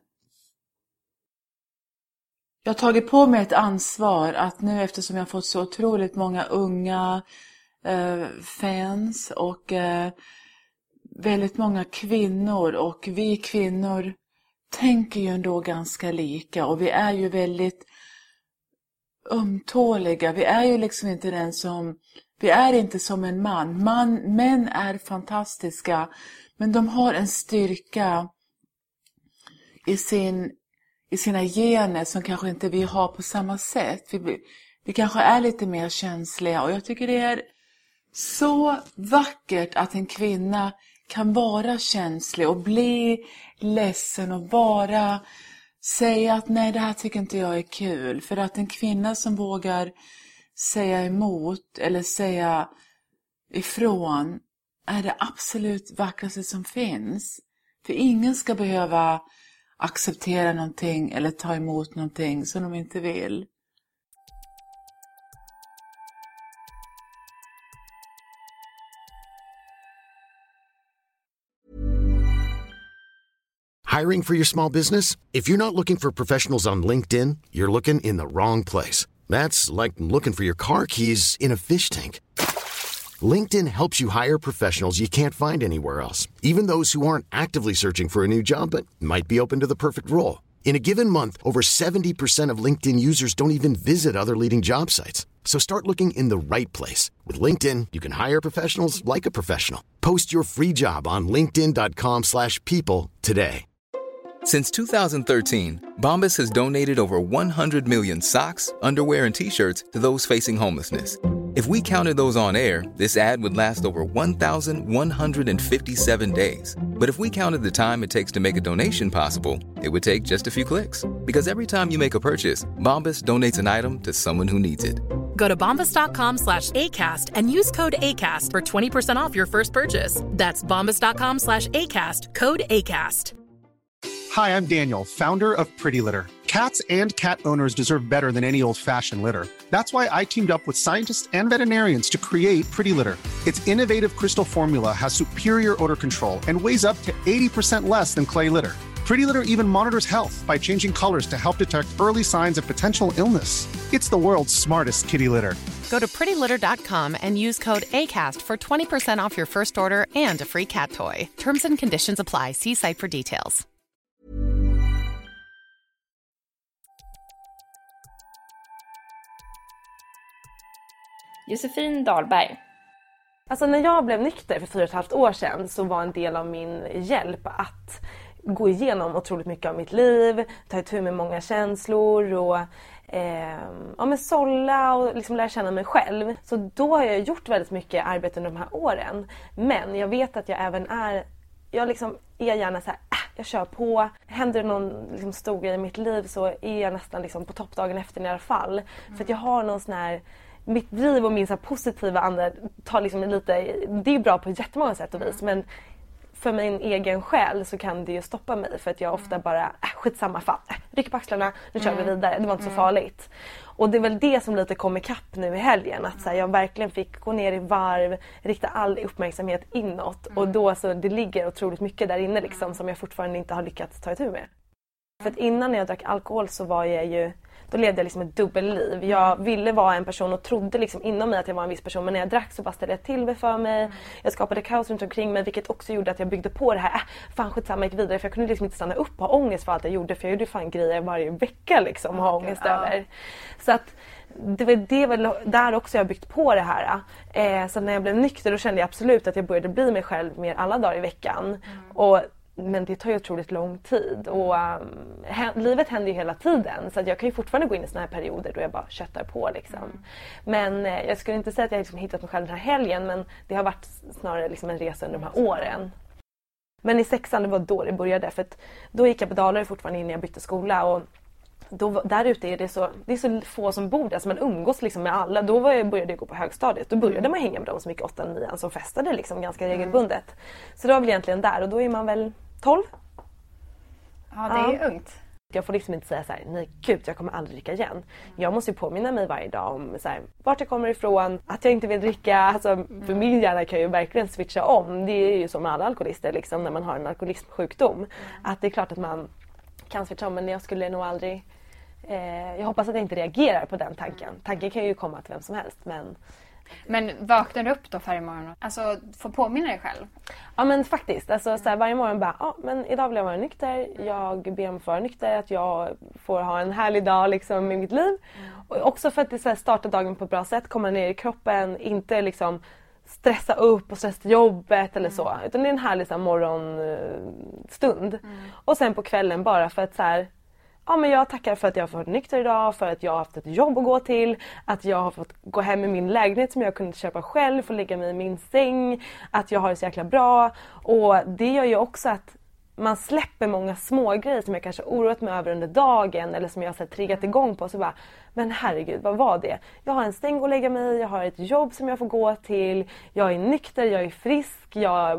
Jag har tagit på mig ett ansvar att nu, eftersom jag har fått så otroligt många unga fans och väldigt många kvinnor, och vi kvinnor tänker ju ändå ganska lika och vi är ju väldigt ömtåliga. Vi är ju liksom inte vi är inte som en man. Män är fantastiska, men de har en styrka i sina gener som kanske inte vi har på samma sätt. Vi kanske är lite mer känsliga, och jag tycker det är så vackert att en kvinna kan vara känslig och bli ledsen och bara säga att nej, det här tycker inte jag är kul. För att en kvinna som vågar säga emot eller säga ifrån är det absolut vackraste som finns. För ingen ska behöva acceptera någonting eller ta emot någonting som de inte vill. Hiring for your small business? If you're not looking for professionals on LinkedIn, you're looking in the wrong place. That's like looking for your car keys in a fish tank. LinkedIn helps you hire professionals you can't find anywhere else, even those who aren't actively searching for a new job but might be open to the perfect role. In a given month, over 70% of LinkedIn users don't even visit other leading job sites. So start looking in the right place. With LinkedIn, you can hire professionals like a professional. Post your free job on linkedin.com/people today. Since 2013, Bombas has donated over 100 million socks, underwear, and T-shirts to those facing homelessness. If we counted those on air, this ad would last over 1,157 days. But if we counted the time it takes to make a donation possible, it would take just a few clicks. Because every time you make a purchase, Bombas donates an item to someone who needs it. Go to bombas.com/ACAST and use code ACAST for 20% off your first purchase. That's bombas.com/ACAST, code ACAST. Hi, I'm Daniel, founder of Pretty Litter. Cats and cat owners deserve better than any old-fashioned litter. That's why I teamed up with scientists and veterinarians to create Pretty Litter. Its innovative crystal formula has superior odor control and weighs up to 80% less than clay litter. Pretty Litter even monitors health by changing colors to help detect early signs of potential illness. It's the world's smartest kitty litter. Go to prettylitter.com and use code ACAST for 20% off your first order and a free cat toy. Terms and conditions apply. See site for details. Josefin Dahlberg. Alltså när jag blev nykter för 4,5 år sedan så var en del av min hjälp att gå igenom otroligt mycket av mitt liv, ta itu med många känslor och sålla och liksom lära känna mig själv. Så då har jag gjort väldigt mycket arbete under de här åren. Men jag vet att jag även jag är gärna så här, jag kör på. Händer det någon liksom stor grej i mitt liv så är jag nästan liksom på toppdagen efter i alla fall. För att jag har någon sån här, mitt driv och min så här positiva anda tar liksom lite, det är bra på jättemånga sätt och vis, men för min egen själ så kan det ju stoppa mig för att jag ofta bara, skitsamma fan, rycker på axlarna, nu kör vi vidare, det var inte så farligt. Och det är väl det som lite kom ikapp nu i helgen, att så här, jag verkligen fick gå ner i varv, rikta all uppmärksamhet inåt och då så det ligger otroligt mycket där inne liksom som jag fortfarande inte har lyckats ta itu med. För att innan jag drack alkohol så var jag ju, då levde jag liksom ett dubbelliv. Jag ville vara en person och trodde liksom inom mig att jag var en viss person. Men när jag drack så bara ställde jag till det för mig. Jag skapade kaos runt omkring mig, vilket också gjorde att jag byggde på det här. Fan skitsamma, gick vidare. För jag kunde liksom inte stanna upp och ha ångest för allt jag gjorde. För jag gjorde fan grejer varje vecka liksom och ha ångest över. Så att det var där också jag byggt på det här. Så när jag blev nykter då kände jag absolut att jag började bli mig själv mer alla dagar i veckan. Men det tar ju otroligt lång tid och livet händer ju hela tiden så att jag kan ju fortfarande gå in i såna här perioder då jag bara köttar på liksom. Men jag skulle inte säga att jag liksom hittat mig själv den här helgen, men det har varit snarare liksom en resa under de här åren. Men i 6:an, det var då det började, för att då gick jag på Dalarna fortfarande innan jag bytte skola och då, där ute är det är så få som bor där, så man umgås liksom med alla. Då började jag gå på högstadiet. Då började man hänga med dem som gick 8-9 som festade liksom ganska regelbundet. Så då var vi egentligen där och då är man väl 12. Ja, det är ungt. Jag får liksom inte säga så här, nej gud, jag kommer aldrig dricka igen. Jag måste ju påminna mig varje dag om så här, vart jag kommer ifrån, att jag inte vill dricka. Alltså, för min hjärna kan ju verkligen switcha om. Det är ju som med alla alkoholister liksom, när man har en alkoholismsjukdom. Att det är klart att man kan switcha om, men jag skulle nog aldrig... jag hoppas att jag inte reagerar på den tanken. Tanken kan ju komma till vem som helst, Men vaknar du upp då varje morgon? Alltså, får påminna dig själv? Ja, men faktiskt. Alltså, så här, varje morgon bara, men idag vill jag vara nykter. Jag ber om att vara nykter, att jag får ha en härlig dag liksom, i mitt liv. Och också för att det, så här, starta dagen på ett bra sätt, komma ner i kroppen, inte liksom stressa upp och stressa till jobbet eller så. Utan det är en härlig så här, morgonstund. Och sen på kvällen bara för att så här, ja, men jag tackar för att jag har fått nykter idag, för att jag har haft ett jobb att gå till, att jag har fått gå hem i min lägenhet som jag kunde köpa själv, få ligga mig i min säng, att jag har det så jäkla bra. Och det gör ju också att man släpper många små grejer som jag kanske oroat mig över under dagen eller som jag har triggat igång på. Så bara, men herregud, vad var det? Jag har en säng att lägga mig i, jag har ett jobb som jag får gå till, jag är nykter, jag är frisk,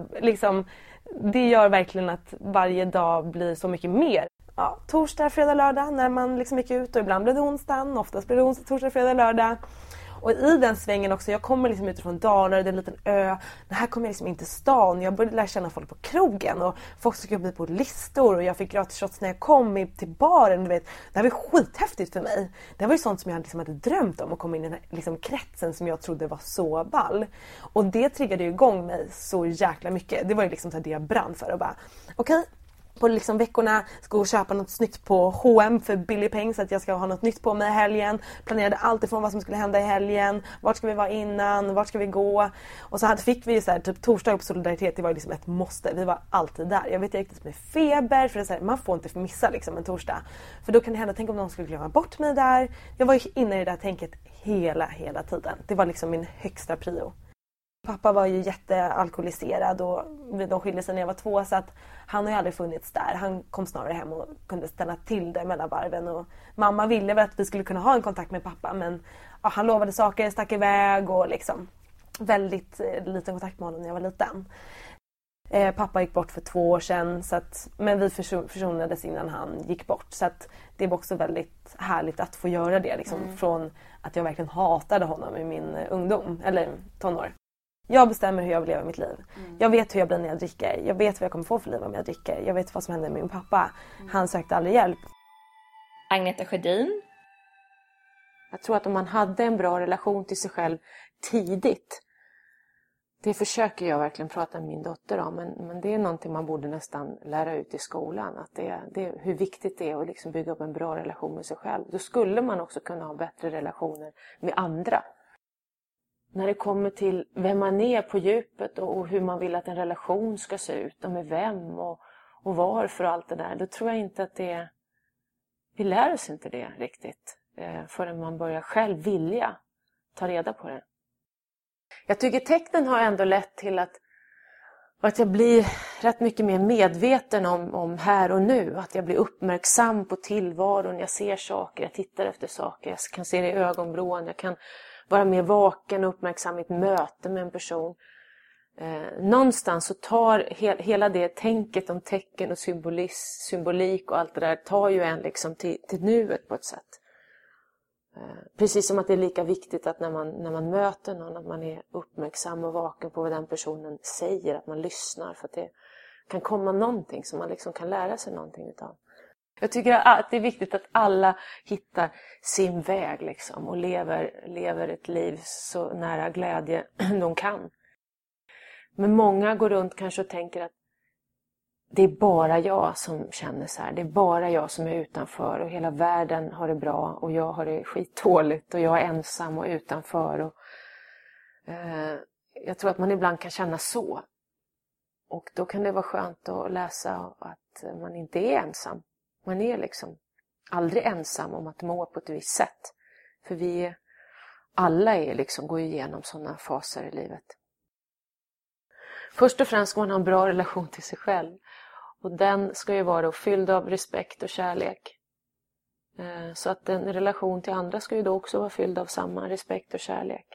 det gör verkligen att varje dag blir så mycket mer. Ja, torsdag, fredag, lördag när man liksom gick ut och ibland blev det onsdagen, oftast blev det onsdag, torsdag, fredag, lördag. Och i den svängen också, jag kommer liksom utifrån Dalarna, det är en liten ö. Det här kommer jag liksom inte stan. Jag började lära känna folk på krogen och folk som skulle bli på listor och jag fick gratis shots när jag kom till baren. Du vet. Det här var skithäftigt för mig. Det var ju sånt som jag liksom hade drömt om att komma in i den här liksom kretsen som jag trodde var så ball. Och det triggade ju igång mig så jäkla mycket. Det var ju liksom det jag brann för och bara, okej. På liksom veckorna ska och köpa något snyggt på H&M för billig peng så att jag ska ha något nytt på mig i helgen. Planerade allt ifrån vad som skulle hända i helgen. Vart ska vi vara innan? Vart ska vi gå? Och så fick vi så här, typ torsdag på Solidaritet. Det var liksom ett måste. Vi var alltid där. Jag vet, jag gick dit med feber. För det är så här, man får inte missa liksom en torsdag. För då kan det hända, tänk om någon skulle glömma bort mig där. Jag var ju inne i det där tänket hela tiden. Det var liksom min högsta prio. Pappa var ju jättealkoholiserad och de skilde sig när jag var 2 så att han har ju aldrig funnits där. Han kom snarare hem och kunde ställa till det mellan varven och mamma ville väl att vi skulle kunna ha en kontakt med pappa men ja, han lovade saker, stack iväg och liksom väldigt liten kontakt med honom när jag var liten. Pappa gick bort för 2 år sedan så att, men vi försonades innan han gick bort så att det var också väldigt härligt att få göra det liksom, från att jag verkligen hatade honom i min ungdom eller tonår. Jag bestämmer hur jag vill leva mitt liv. Jag vet hur jag blir när jag dricker. Jag vet vad jag kommer få för liv om jag dricker. Jag vet vad som händer med min pappa. Han sökte aldrig hjälp. Agneta Sjödin. Jag tror att om man hade en bra relation till sig själv tidigt, det försöker jag verkligen prata med min dotter om, men det är någonting man borde nästan lära ut i skolan, att det hur viktigt det är att liksom bygga upp en bra relation med sig själv. Då skulle man också kunna ha bättre relationer med andra. När det kommer till vem man är på djupet och hur man vill att en relation ska se ut och med vem och varför och allt det där, då tror jag inte att vi lär oss inte det riktigt förrän man börjar själv vilja ta reda på det. Jag tycker tecknen har ändå lett till att jag blir rätt mycket mer medveten om här och nu. Att jag blir uppmärksam på tillvaron, jag ser saker, jag tittar efter saker, jag kan se det i ögonvrån, jag kan vara mer vaken och uppmärksam i ett möte med en person. Någonstans så tar hela det tänket om tecken och symbolik och allt det där tar ju en liksom till nuet på ett sätt. Precis som att det är lika viktigt att när man möter någon att man är uppmärksam och vaken på vad den personen säger, att man lyssnar för att det kan komma någonting som man liksom kan lära sig någonting utav. Jag tycker att det är viktigt att alla hittar sin väg liksom och lever ett liv så nära glädje de kan. Men många går runt kanske och tänker att det är bara jag som känner så här. Det är bara jag som är utanför och hela världen har det bra och jag har det skitdåligt och jag är ensam och utanför. Jag tror att man ibland kan känna så. Och då kan det vara skönt att läsa att man inte är ensam. Man är liksom aldrig ensam om att må på ett visst sätt. För vi alla går igenom sådana faser i livet. Först och främst ska man ha en bra relation till sig själv. Och den ska ju vara fylld av respekt och kärlek. Så att en relation till andra ska ju då också vara fylld av samma respekt och kärlek.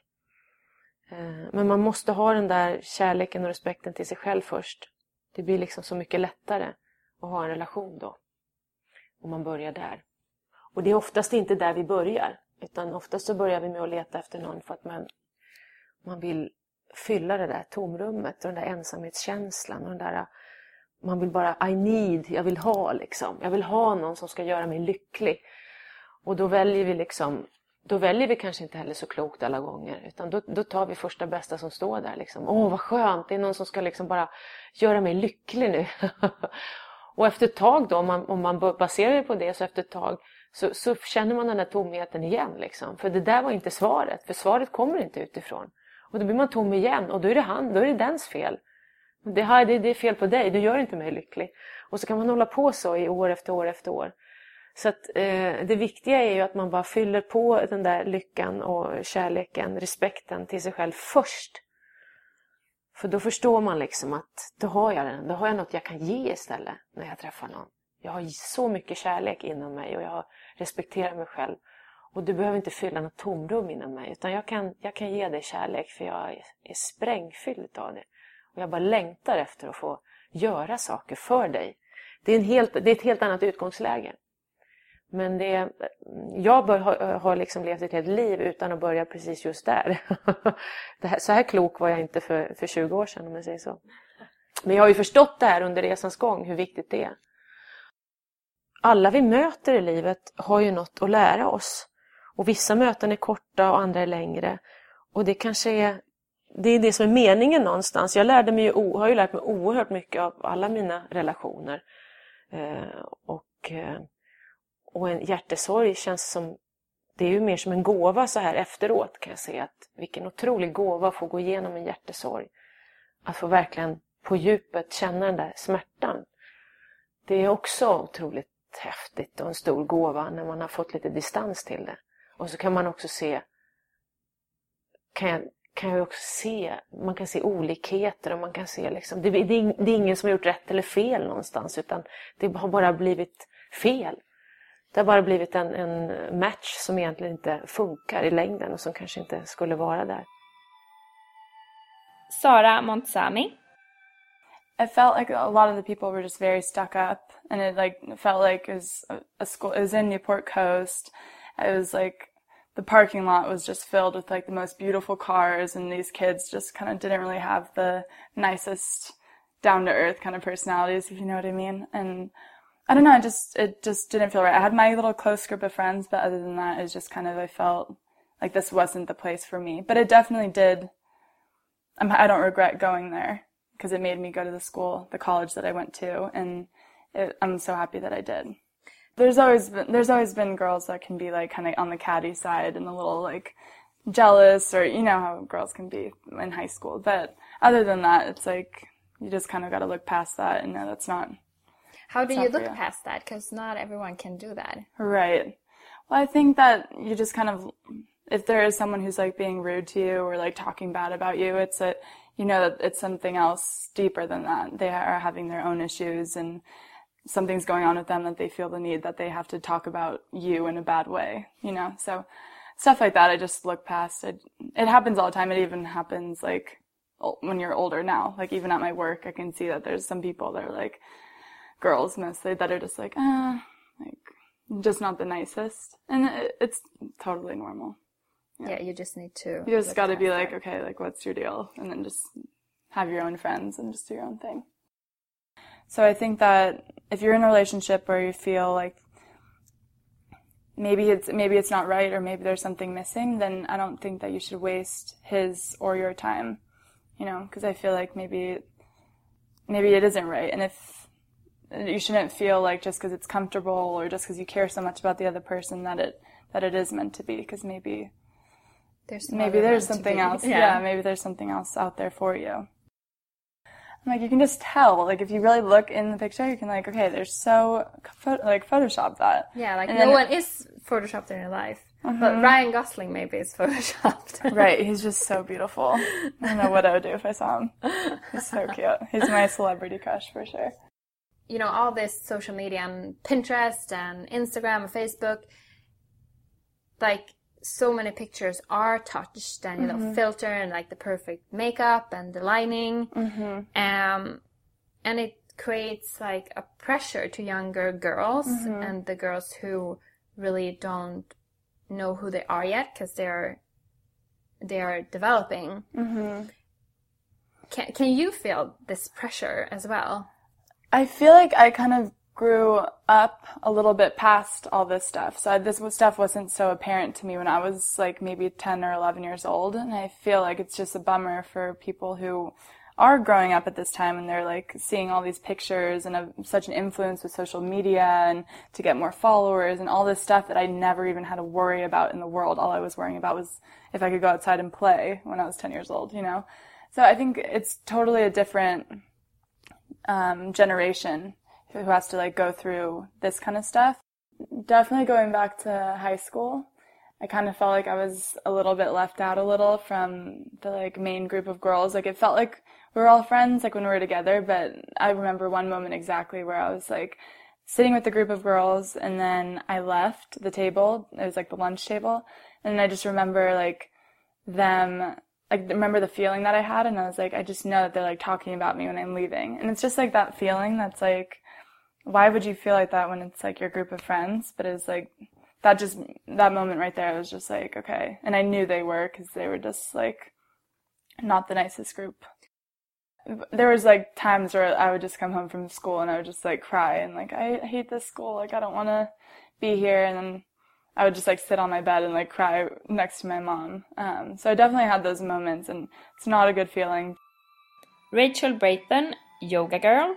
Men man måste ha den där kärleken och respekten till sig själv först. Det blir liksom så mycket lättare att ha en relation då. Om man börjar där. Och det är oftast inte där vi börjar. Utan oftast så börjar vi med att leta efter någon för att man vill fylla det där tomrummet och den där ensamhetskänslan och den där, man vill bara jag vill ha liksom. Jag vill ha någon som ska göra mig lycklig. Och då väljer vi kanske inte heller så klokt alla gånger, utan då tar vi första bästa som står där liksom. Vad skönt, det är någon som ska liksom bara göra mig lycklig nu. Och efter ett tag då, om man baserar det på det, så efter ett tag så känner man den där tomheten igen liksom. För det där var inte svaret, för svaret kommer inte utifrån. Och då blir man tom igen och då är det dens fel. Det är fel på dig, du gör inte mig lycklig. Och så kan man hålla på så i år efter år efter år. Så att det viktiga är ju att man bara fyller på den där lyckan och kärleken, respekten till sig själv först. För då förstår man liksom att då har jag något jag kan ge istället när jag träffar någon. Jag har så mycket kärlek inom mig och jag respekterar mig själv. Och du behöver inte fylla något tomrum inom mig, utan jag kan ge dig kärlek för jag är sprängfylld av det. Och jag bara längtar efter att få göra saker för dig. Det är ett helt annat utgångsläge. Men jag har liksom levt ett helt liv utan att börja precis just där. Så här klok var jag inte för 20 år sedan, om jag säger så. Men jag har ju förstått det här under resans gång, hur viktigt det är. Alla vi möter i livet har ju något att lära oss. Och vissa möten är korta och andra är längre. Och det kanske är det som är meningen någonstans. Jag har ju lärt mig oerhört mycket av alla mina relationer. Och en hjärtesorg känns som, det är ju mer som en gåva så här efteråt, kan jag säga. Att vilken otrolig gåva att få gå igenom en hjärtesorg. Att få verkligen på djupet känna den där smärtan. Det är också otroligt häftigt och en stor gåva när man har fått lite distans till det. Och så kan man också man kan se olikheter och man kan se liksom, det är ingen som har gjort rätt eller fel någonstans, utan det har bara blivit fel. Det har bara blivit en match som egentligen inte funkar i längden och som kanske inte skulle vara där. Sara Montsami. I felt like a lot of the people were just very stuck up, and it felt like it was a school. It was in Newport Coast. It was like the parking lot was just filled with like the most beautiful cars, and these kids just kind of didn't really have the nicest down to earth kind of personalities, if you know what I mean. And I don't know, it just didn't feel right. I had my little close group of friends, but other than that, it was just kind of, I felt like this wasn't the place for me. But it definitely did. I don't regret going there because it made me go to the college that I went to, and I'm so happy that I did. There's always been girls that can be like kind of on the catty side and a little like jealous, or you know how girls can be in high school. But other than that, it's like you just kind of got to look past that and know that's not. How do you look past that? Because not everyone can do that. Right. Well, I think that you just kind of, if there is someone who's like being rude to you or like talking bad about you, it's that you know that it's something else deeper than that. They are having their own issues and something's going on with them that they feel the need that they have to talk about you in a bad way, you know? So stuff like that, I just look past it. It happens all the time. It even happens like when you're older now. Like even at my work, I can see that there's some people that are like girls mostly that are just like just not the nicest. And it's totally normal. Yeah, you just need to. You just got to be like, okay, like what's your deal? And then just have your own friends and just do your own thing. So I think that if you're in a relationship where you feel like maybe it's not right or maybe there's something missing, then I don't think that you should waste his or your time, you know, because I feel like maybe it isn't right. And if you shouldn't feel like just because it's comfortable or just because you care so much about the other person that it is meant to be, because maybe there's something else. Yeah, maybe there's something else out there for you. Like, you can just tell, like, if you really look in the picture, you can, like, okay, they're so, Photoshop that. Yeah, like, no one is Photoshopped in real life. Mm-hmm. But Ryan Gosling maybe is Photoshopped. Right, he's just so beautiful. I don't know what I would do if I saw him. He's so cute. He's my celebrity crush, for sure. You know, all this social media and Pinterest and Instagram and Facebook, like, so many pictures are touched and, you know, filter and like the perfect makeup and the lining. Mm-hmm. And it creates like a pressure to younger girls and the girls who really don't know who they are yet because they are developing. Mm-hmm. Can you feel this pressure as well? I feel like I kind of grew up a little bit past all this stuff. So this stuff wasn't so apparent to me when I was like maybe 10 or 11 years old. And I feel like it's just a bummer for people who are growing up at this time and they're like seeing all these pictures and such an influence with social media and to get more followers and all this stuff that I never even had to worry about in the world. All I was worrying about was if I could go outside and play when I was 10 years old, you know? So I think it's totally a different generation who has to like go through this kind of stuff. Definitely going back to high school, I kind of felt like I was a little bit left out a little from the like main group of girls. Like it felt like we were all friends like when we were together, but I remember one moment exactly where I was like sitting with the group of girls and then I left the table. It was like the lunch table. And I just remember like them, like remember the feeling that I had, and I was like, I just know that they're like talking about me when I'm leaving. And it's just like that feeling that's like, why would you feel like that when it's like your group of friends? But it's like that moment right there, I was just like, okay. And I knew they were because they were just like not the nicest group. There was like times where I would just come home from school and I would just like cry and like, I hate this school. Like I don't want to be here. And then I would just like sit on my bed and like cry next to my mom. So I definitely had those moments and it's not a good feeling. Rachel Brayton, yoga girl.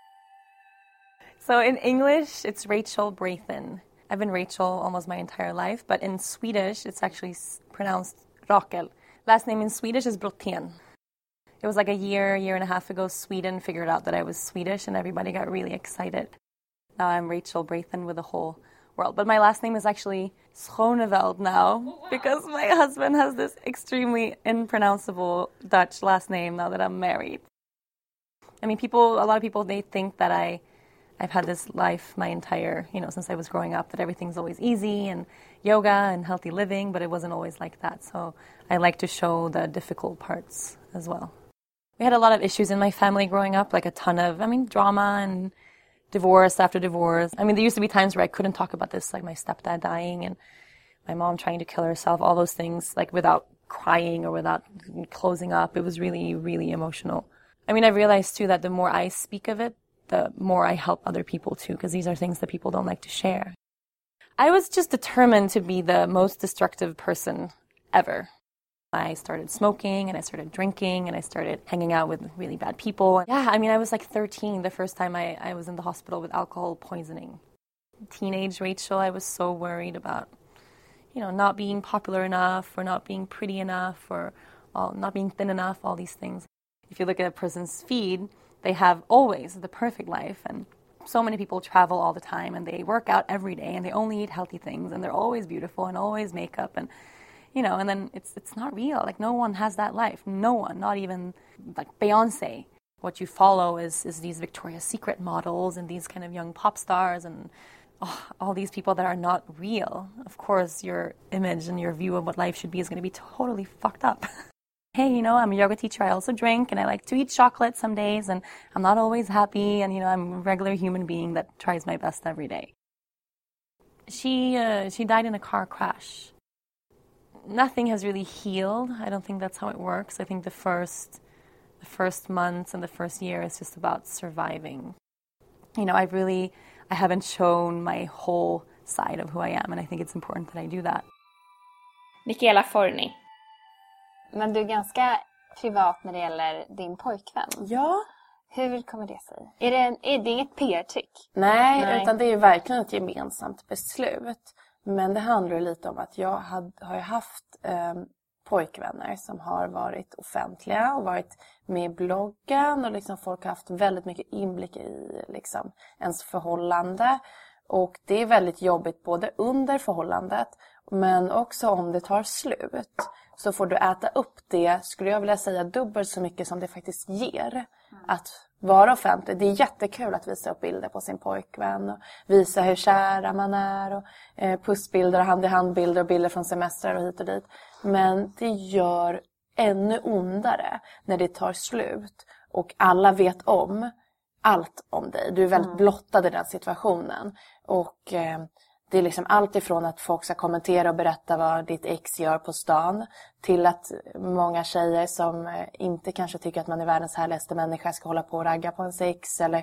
So in English, it's Rachel Brayton. I've been Rachel almost my entire life, but in Swedish, it's actually pronounced Rakel. Last name in Swedish is Brottén. It was like a year and a half ago, Sweden figured out that I was Swedish, and everybody got really excited. Now I'm Rachel Brayton with the whole world. But my last name is actually Schoneveld now, because my husband has this extremely impronounceable Dutch last name now that I'm married. I mean, a lot of people, they think that I've had this life my entire, since I was growing up, that everything's always easy and yoga and healthy living, but it wasn't always like that. So I like to show the difficult parts as well. We had a lot of issues in my family growing up, like a ton of, drama and divorce after divorce. There used to be times where I couldn't talk about this, like my stepdad dying and my mom trying to kill herself, all those things, like without crying or without closing up. It was really, really emotional. I realized too that the more I speak of it, the more I help other people too, because these are things that people don't like to share. I was just determined to be the most destructive person ever. I started smoking and I started drinking and I started hanging out with really bad people. Yeah, I mean, I was like 13 the first time I was in the hospital with alcohol poisoning. Teenage Rachel, I was so worried about, not being popular enough or not being pretty enough or not being thin enough, all these things. If you look at a person's feed, they have always the perfect life, and so many people travel all the time and they work out every day and they only eat healthy things and they're always beautiful and always makeup and and then it's not real. Like, no one has that life. No one, not even like Beyoncé. What you follow is these Victoria's Secret models and these kind of young pop stars and all these people that are not real. Of course, your image and your view of what life should be is going to be totally fucked up. Hey, I'm a yoga teacher. I also drink and I like to eat chocolate some days and I'm not always happy and, I'm a regular human being that tries my best every day. She died in a car crash. Nothing has really healed. I don't think that's how it works. I think the first months and the first year is just about surviving. I haven't shown my whole side of who I am, and I think it's important that I do that. Michaela Forni. Men du är ganska privat när det gäller din pojkvän. Ja. Hur kommer det sig? Är det inget PR-trick? Nej, utan det är verkligen ett gemensamt beslut. Men det handlar lite om att jag har haft pojkvänner som har varit offentliga och varit med i bloggen. Och liksom folk har haft väldigt mycket inblick i liksom ens förhållande. Och det är väldigt jobbigt både under förhållandet men också om det tar slut. Så får du äta upp det, skulle jag vilja säga, dubbelt så mycket som det faktiskt ger att vara offentlig. Det är jättekul att visa upp bilder på sin pojkvän och visa hur kära man är och pussbilder och hand-i-hand-bilder och bilder från semestrar och hit och dit. Men det gör ännu ondare när det tar slut och alla vet om allt om dig. Du är väldigt blottad i den situationen. Och det är liksom allt ifrån att folk ska kommentera och berätta vad ditt ex gör på stan till att många tjejer som inte kanske tycker att man är världens härligaste människa ska hålla på och ragga på en ex eller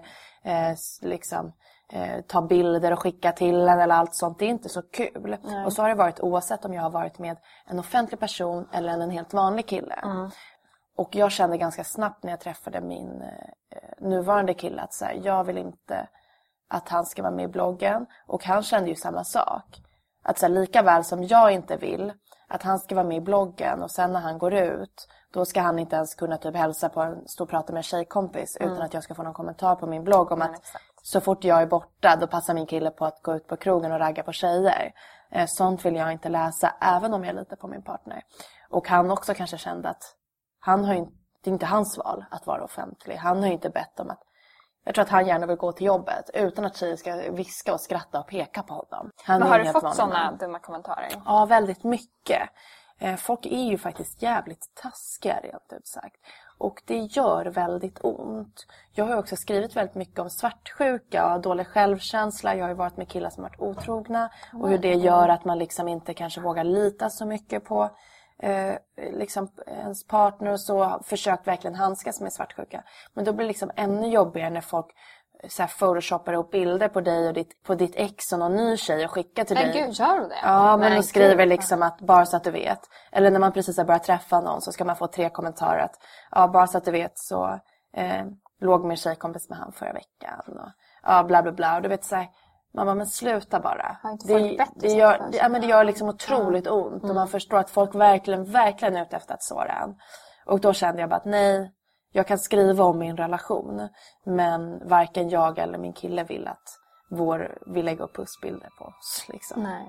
ta bilder och skicka till en eller allt sånt. Det är inte så kul. Nej. Och så har det varit oavsett om jag har varit med en offentlig person eller en helt vanlig kille. Och jag kände ganska snabbt när jag träffade min nuvarande kille att så här, jag vill inte att han ska vara med i bloggen. Och han kände ju samma sak. Att så här, lika väl som jag inte vill att han ska vara med i bloggen och sen när han går ut då ska han inte ens kunna typ hälsa på en stor prata med en tjejkompis utan att jag ska få någon kommentar på min blogg om att så fort jag är borta då passar min kille på att gå ut på krogen och ragga på tjejer. Sånt vill jag inte läsa även om jag litar på min partner. Och han också kanske kände att det är inte hans val att vara offentlig. Han har ju inte bett om att jag tror att han gärna vill gå till jobbet utan att tjejer ska viska och skratta och peka på honom. Men har du fått sådana dumma kommentarer? Ja, väldigt mycket. Folk är ju faktiskt jävligt taskiga rent ut sagt. Och det gör väldigt ont. Jag har också skrivit väldigt mycket om svartsjuka och dålig självkänsla. Jag har ju varit med killar som varit otrogna. Och hur det gör att man liksom inte kanske vågar lita så mycket på liksom ens partner och så. Försökt verkligen handskas med svartsjuka. Men då blir det liksom ännu jobbigare när folk så här photoshoppar upp bilder på dig och på ditt ex och någon ny tjej och skickar till dig. Men gud, gör du det? Ja, men de skriver liksom att bara så att du vet. Eller när man precis har börjat träffa någon så ska man få 3 kommentarer att ja, bara så att du vet så låg min tjejkompis med han förra veckan och ja, bla bla bla. Och du vet så här, mamma, men sluta bara. Det gör liksom otroligt ont och man förstår att folk verkligen är ute efter att såra en. Och då kände jag bara att nej, jag kan skriva om min relation men varken jag eller min kille vill att vi lägger upp pussbilder på oss liksom. Nej.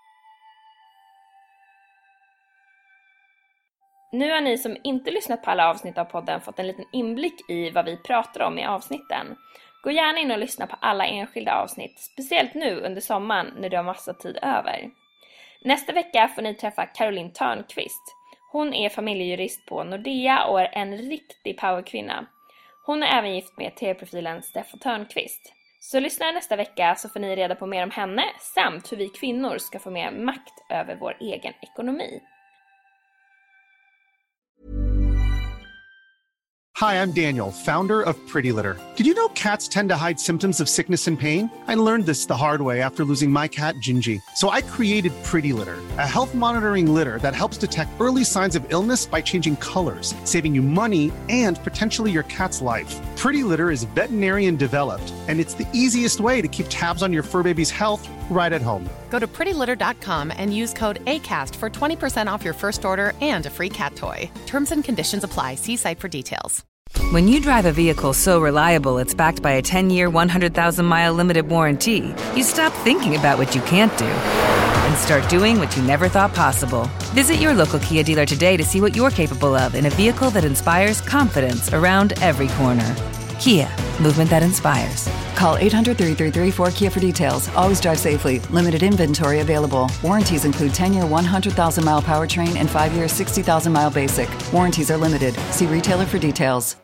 Nu har ni som inte lyssnat på alla avsnitt av podden fått en liten inblick i vad vi pratar om i avsnitten. Gå gärna in och lyssna på alla enskilda avsnitt, speciellt nu under sommaren när du har massa tid över. Nästa vecka får ni träffa Caroline Törnqvist. Hon är familjejurist på Nordea och är en riktig powerkvinna. Hon är även gift med tv-profilen Steffo Törnqvist. Så lyssna nästa vecka så får ni reda på mer om henne samt hur vi kvinnor ska få mer makt över vår egen ekonomi. Hi, I'm Daniel, founder of Pretty Litter. Did you know cats tend to hide symptoms of sickness and pain? I learned this the hard way after losing my cat, Gingy. So I created Pretty Litter, a health monitoring litter that helps detect early signs of illness by changing colors, saving you money and potentially your cat's life. Pretty Litter is veterinarian developed, and it's the easiest way to keep tabs on your fur baby's health right at home. Go to prettylitter.com and use code ACAST for 20% off your first order and a free cat toy. Terms and conditions apply. See site for details. When you drive a vehicle so reliable it's backed by a 10-year, 100,000-mile limited warranty, you stop thinking about what you can't do and start doing what you never thought possible. Visit your local Kia dealer today to see what you're capable of in a vehicle that inspires confidence around every corner. Kia, movement that inspires. Call 800-333-4KIA for details. Always drive safely. Limited inventory available. Warranties include 10-year, 100,000-mile powertrain and 5-year, 60,000-mile basic. Warranties are limited. See retailer for details.